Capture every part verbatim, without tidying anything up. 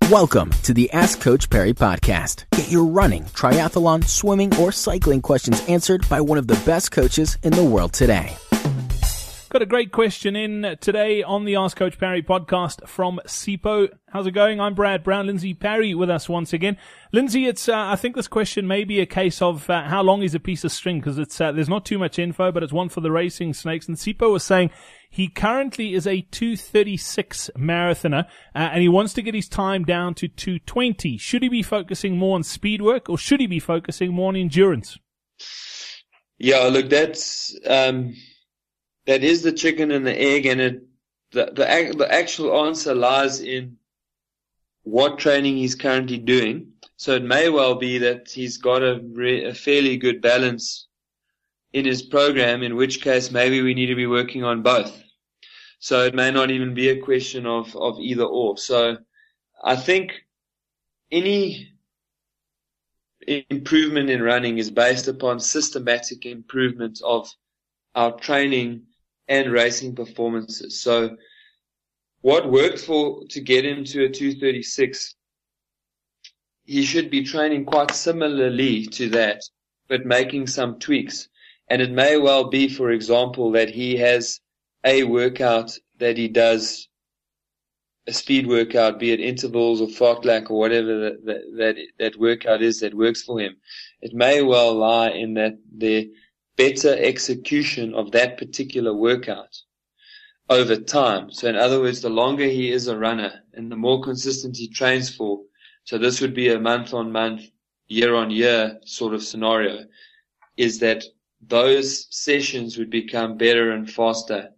Welcome to the Ask Coach Parry podcast. Get your running, triathlon, swimming, or cycling questions answered by one of the best coaches in the world today. Got a great question in today on the Ask Coach Parry podcast from SIPO. How's it going? I'm Brad Brown. Lindsay Parry with us once again. Lindsay, it's uh, I think this question may be a case of uh, how long is a piece of string, because it's uh, there's not too much info, but it's one for the racing snakes. And SIPO was saying he currently is a two thirty-six marathoner, uh, and he wants to get his time down to two twenty. Should he be focusing more on speed work, or should he be focusing more on endurance? Yeah, look, that's um, that is the chicken and the egg, and it, the, the the actual answer lies in what training he's currently doing. So it may well be that he's got a, re, a fairly good balance in his program, in which case maybe we need to be working on both. So it may not even be a question of, of either or. So I think any improvement in running is based upon systematic improvement of our training and racing performances. So what worked for to get him to a two thirty-six, he should be training quite similarly to that, but making some tweaks. And it may well be, for example, that he has a workout that he does, a speed workout, be it intervals or fartlek or whatever that, that, that, that workout is that works for him. It may well lie in that the better execution of that particular workout over time. So in other words, the longer he is a runner and the more consistent he trains for, so this would be a month on month, year on year sort of scenario, is that those sessions would become better and faster,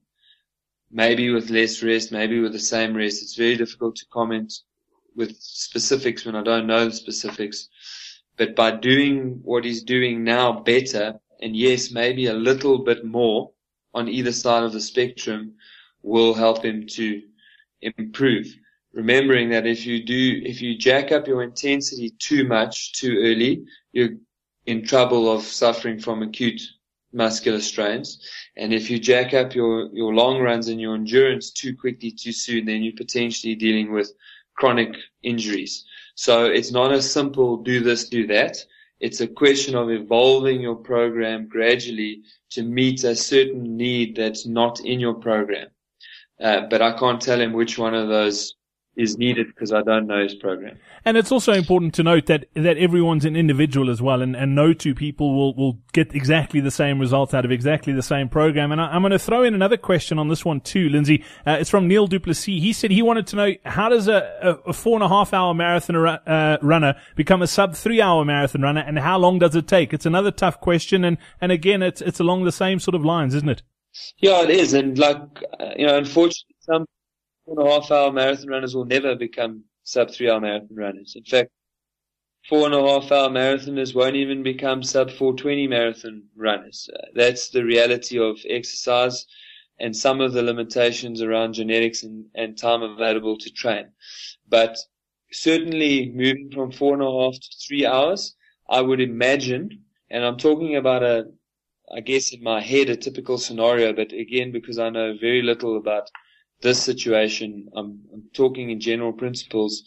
maybe with less rest, maybe with the same rest. It's very difficult to comment with specifics when I don't know the specifics. But by doing what he's doing now better, and yes, maybe a little bit more on either side of the spectrum, will help him to improve. Remembering that if you do, if you jack up your intensity too much, too early, you're in trouble of suffering from acute muscular strains. And if you jack up your, your long runs and your endurance too quickly, too soon, then you're potentially dealing with chronic injuries. So it's not a simple do this, do that. It's a question of evolving your program gradually to meet a certain need that's not in your program. Uh, but I can't tell him which one of those is needed because I don't know his program. And it's also important to note that, that everyone's an individual as well, and, and no two people will, will get exactly the same result out of exactly the same program. And I, I'm going to throw in another question on this one too, Lindsay. Uh, it's from Neil Duplessis. He said he wanted to know, how does a, a, a four and a half hour marathon uh, runner become a sub three hour marathon runner, and how long does it take? It's another tough question, and, and again, it's, it's along the same sort of lines, isn't it? Yeah, it is. And like, you know, unfortunately, some four and a half hour marathon runners will never become sub three hour marathon runners. In fact, four and a half hour marathoners won't even become sub four twenty marathon runners. Uh, that's the reality of exercise and some of the limitations around genetics and, and time available to train. But certainly moving from four and a half to three hours, I would imagine, and I'm talking about a, I guess in my head, a typical scenario, but again, because I know very little about this situation, I'm, I'm talking in general principles.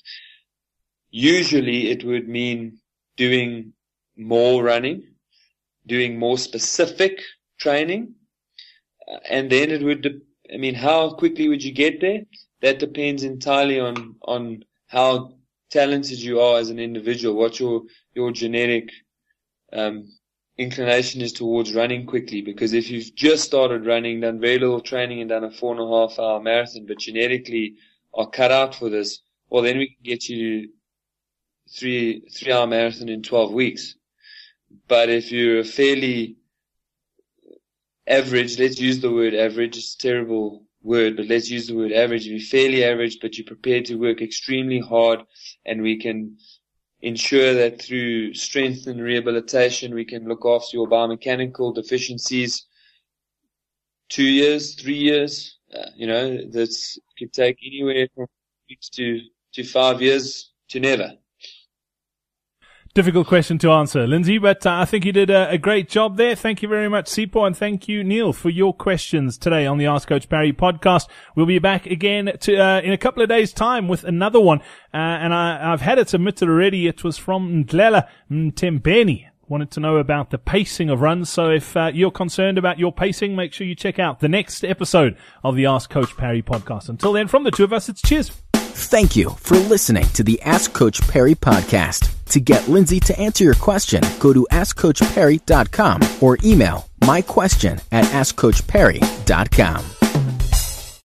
Usually it would mean doing more running, doing more specific training, uh, and then it would, de- I mean, how quickly would you get there? That depends entirely on, on how talented you are as an individual, what your, your genetic, um, inclination is towards running quickly. Because if you've just started running, done very little training and done a four and a half hour marathon, but genetically are cut out for this, well, then we can get you to three, three hour marathon in twelve weeks. But if you're a fairly average, let's use the word average, it's a terrible word, but let's use the word average. If you're fairly average, but you're prepared to work extremely hard, and we can ensure that through strength and rehabilitation, we can look after your biomechanical deficiencies. Two years, three years, uh, you know, that's could take anywhere from weeks to, to five years to never. Difficult question to answer, Lindsay, but uh, I think you did a, a great job there. Thank you very much, Sipho, and thank you, Neil, for your questions today on the Ask Coach Parry podcast. We'll be back again to, uh, in a couple of days' time with another one, uh, and I, I've had it submitted already. It was from Ndlela Mtembeni. Wanted to know about the pacing of runs, so if uh, you're concerned about your pacing, make sure you check out the next episode of the Ask Coach Parry podcast. Until then, from the two of us, it's cheers. Thank you for listening to the Ask Coach Parry podcast. To get Lindsay to answer your question, go to ask coach parry dot com or email my question at ask coach parry dot com.